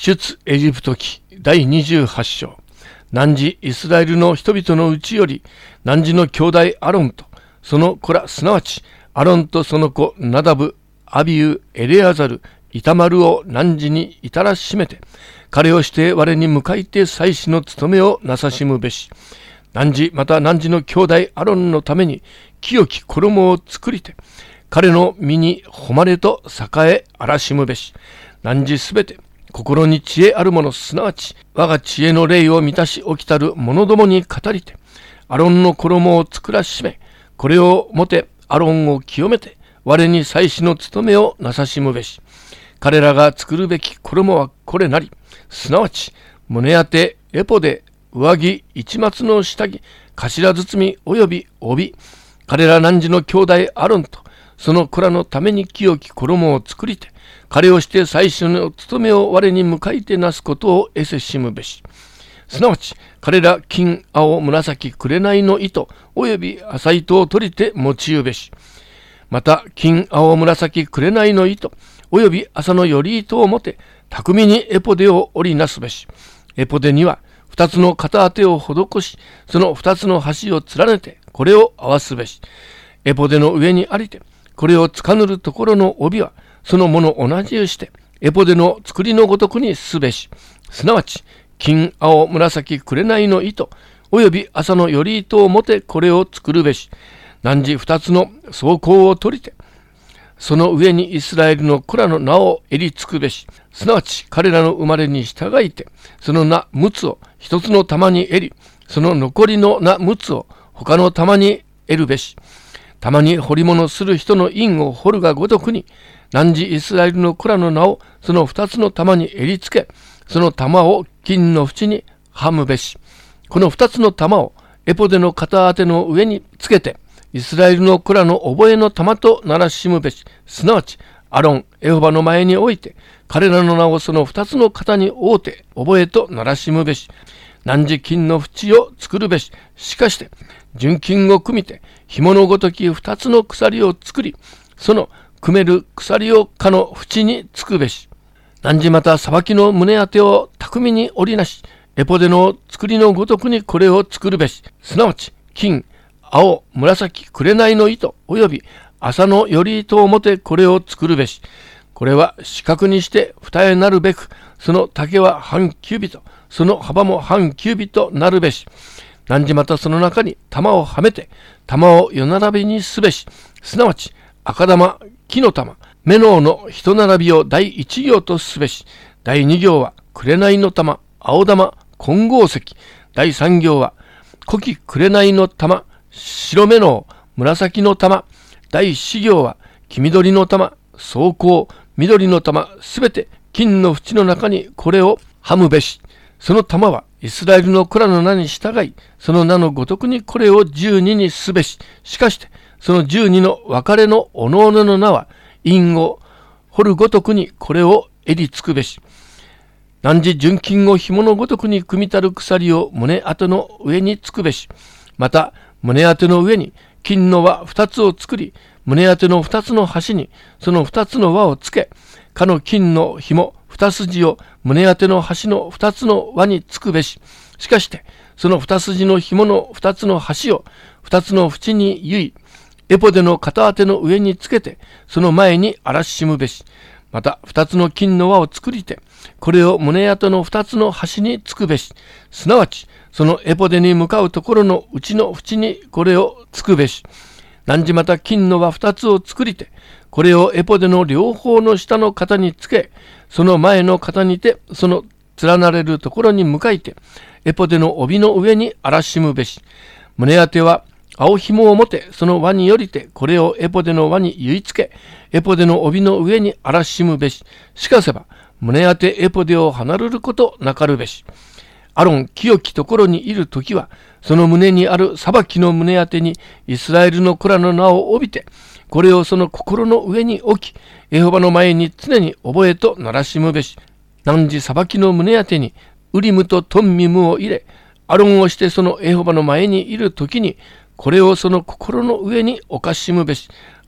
出エジプト記第28章。汝イスラエルの人々のうちより、汝の兄弟アロンとその子ら、すなわちアロンとその子ナダブ、アビユ、エレアザル、イタマルを汝に至らしめて、彼をして我に向かいて祭司の務めをなさしむべし。汝また汝の兄弟アロンのために清き衣を作りて、彼の身に誉れと栄えあらしむべし。汝すべて心に知恵ある者、すなわち我が知恵の霊を満たし起きたる者どもに語りて、アロンの衣を作らしめ、これをもてアロンを清めて、我に祭司の務めをなさしむべし。彼らが作るべき衣はこれなり、すなわち胸当て、エポで、上着、一末の下着、頭包みおよび帯、彼ら汝の兄弟アロンとその子らのために清き衣を作りて、彼をして祭司の務めを我に向かいてなすことを得せしむべし。すなわち彼ら金、青、紫、紅の糸および麻糸を取りて用いべし。また金、青、紫、紅の糸および麻のより糸をもて、巧みにエポデを織りなすべし。エポデには二つの片当てを施し、その二つの端を連ねてこれを合わすべし。エポデの上にありて、これをつかぬるところの帯はそのもの同じゅうして、エポデの作りのごとくにすべし。すなわち金、青、紫、紅の糸および麻のより糸をもてこれを作るべし。汝二つの装甲を取りて、その上にイスラエルの子らの名を襟つくべし。すなわち彼らの生まれに従いて、その名6つを一つの玉に襟、その残りの名6つを他の玉に得るべし。玉に彫り物する人の印を彫るがごとくに、汝イスラエルの子らの名をその2つの玉に襟つけ、その玉を金の縁にはむべし。この2つの玉をエポデの片当ての上につけて、イスラエルの子らの覚えの玉とならしむべし。すなわちアロン、エホバの前において、彼らの名をその2つの型に覆うて覚えとならしむべし。汝金の縁を作るべし。しかして純金を組みて、紐のごとき2つの鎖を作り、その組める鎖をかの縁につくべし。汝また裁きの胸当てを巧みに織りなし、エポデの作りのごとくにこれを作るべし。すなわち金、青、紫、紅の糸および麻のより糸をもてこれを作るべし。これは四角にして二重なるべく、その丈は半キュービト、その幅も半キュービトなるべし。汝またその中に玉をはめて、玉を夜並びにすべし。すなわち赤玉、木の玉、メノウの一並びを第一行とすべし。第二行は紅の玉、青玉、金剛石。第三行は濃き紅の玉、白目の紫の玉。第四行は黄緑の玉、装甲、緑の玉、すべて金の縁の中にこれをはむべし。その玉はイスラエルの子らの名に従い、その名のごとくにこれを12にすべし。しかしてその12の分かれのおのおのの名は、印を彫るごとくにこれを襟つくべし。汝純金を紐のごとくに組みたる鎖を胸当ての上につくべし。また胸当ての上に金の輪2つを作り、胸当ての2つの端にその2つの輪をつけ、かの金の紐2筋を胸当ての端の2つの輪につくべし。しかしてその2筋の紐の2つの端を2つの縁に結い、エポデの片当ての上につけて、その前にあらしむべし。また2つの金の輪を作りて、これを胸当ての2つの端につくべし。すなわちそのエポデに向かうところの内の縁にこれをつくべし。汝また金の輪2つを作りて、これをエポデの両方の下の肩につけ、その前の肩にてその連なれるところに向かいて、エポデの帯の上にあらしむべし。胸当ては青紐をもて、その輪によりてこれをエポデの輪に結いつけ、エポデの帯の上にあらしむべし。しかせば胸当てエポデを離れることなかるべし。アロン清きところにいるときは、その胸にある裁きの胸当てにイスラエルの子らの名を帯びて、これをその心の上に置き、エホバの前に常に覚えとならしむべし。汝裁きの胸当てにウリムとトンミムを入れ、アロンをしてそのエホバの前にいるときに、これをその心の上に置かしむべし。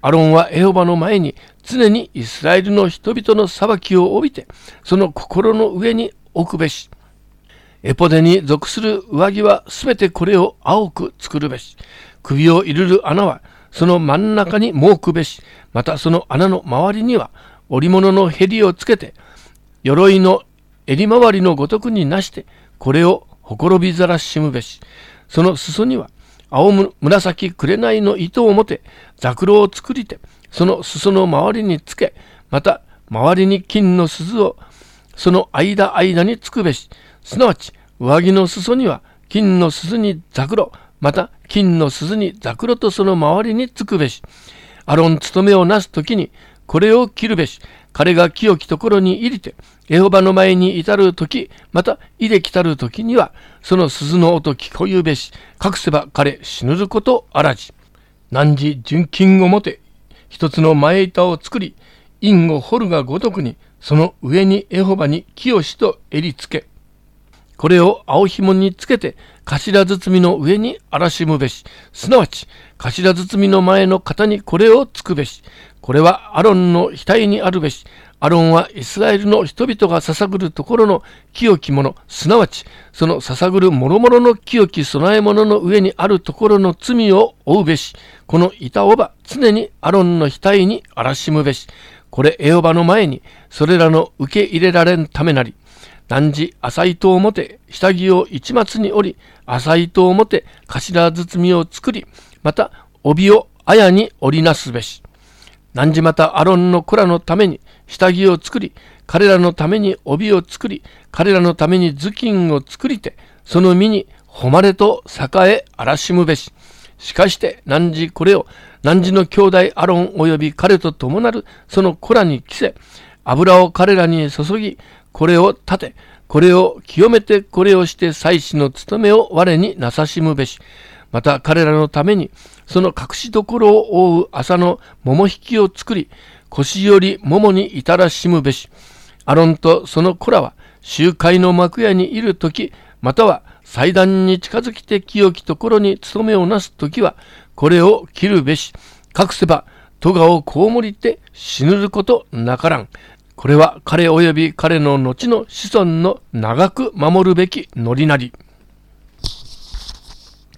アロンはエホバの前に常にイスラエルの人々の裁きを帯びて、その心の上に置くべし。エポデに属する上着はすべてこれを青く作るべし。首を入れる穴はその真ん中に設くべし。またその穴の周りには織物のへりをつけて、鎧の襟回りのごとくになして、これをほころびざらしむべし。その裾には青紫紅の糸をもて、ざくろを作りて、その裾の周りにつけ、また周りに金の鈴をその間につくべし。すなわち上着の裾には金の鈴にざくろ、また金の鈴にざくろとその周りにつくべし。アロン務めをなすときにこれを切るべし。彼が清きところに入りて、エホバの前に至るとき、また入れ来たるときには、その鈴の音聞こゆべし。隠せば彼死ぬることあらじ。汝純金をもて、一つの前板を作り、印を掘るがごとくに、その上にエホバに清しと襟つけ。これを青紐につけて、頭包みの上に荒らしむべし。すなわち、頭包みの前の肩にこれをつくべし。これはアロンの額にあるべし。アロンはイスラエルの人々が捧ぐるところの清きもの、すなわち、その捧ぐるもろもろの清き供え物の上にあるところの罪を負うべし。この板をば常にアロンの額に荒らしむべし。これエホバの前に、それらの受け入れられんためなり。汝麻糸をもて、下着を一末に織り、麻糸をもて、頭包みを作り、また帯を綾に織りなすべし。汝またアロンの子らのために下着を作り、彼らのために帯を作り、彼らのために頭巾を作りて、その身に誉れと栄えあらしむべし。しかして汝これを、汝の兄弟アロン及び彼と共なるその子らに着せ、油を彼らに注ぎ、これを立て、これを清めて、これをして祭司の務めを我になさしむべし。また彼らのために、その隠し所を覆う麻の桃引きを作り、腰より桃に至らしむべし。アロンとその子らは、集会の幕屋にいるとき、または祭壇に近づきて清きところに務めをなすときは、これを切るべし。隠せば、咎を被りて死ぬることなからん。これは彼及び彼の後の子孫の長く守るべき則なり。